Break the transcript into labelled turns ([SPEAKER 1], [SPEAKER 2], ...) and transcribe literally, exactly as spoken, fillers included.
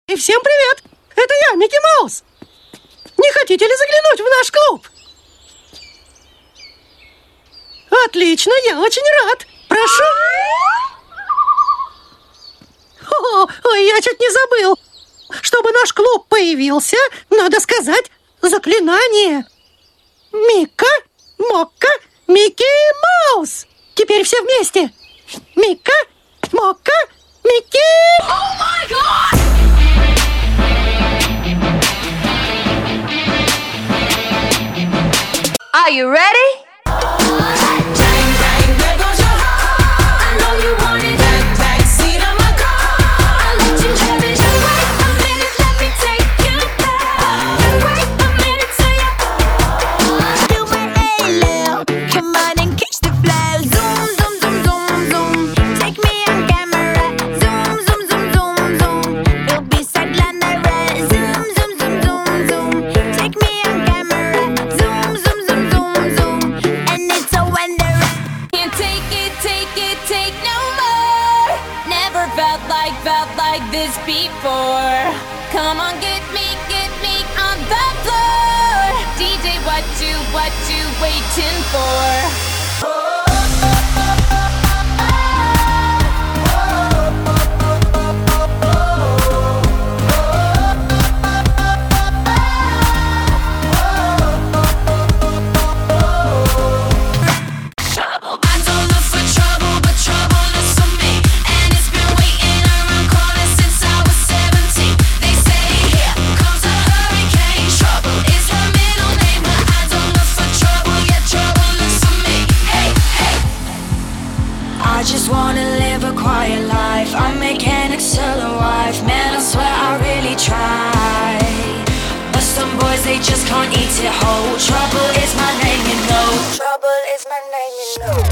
[SPEAKER 1] И всем привет! Это я, Микки Маус! Не хотите ли заглянуть в наш клуб? Отлично, я очень рад! Прошу! О, ой, я чуть не забыл! Чтобы наш клуб появился, надо сказать заклинание. Мика, Мокка, Микки Маус! Теперь все вместе! Мика, Мокка, Микки...
[SPEAKER 2] Oh my God! Are you ready? Felt like this before. Come on, get me, get me on the floor. D J, what you, what you waiting for?
[SPEAKER 3] I just wanna live a quiet life. I'm mechanics to the wife. Man, I swear I really try. But some boys, they just can't eat it whole. Trouble is my name, you know. Trouble is my name, you know.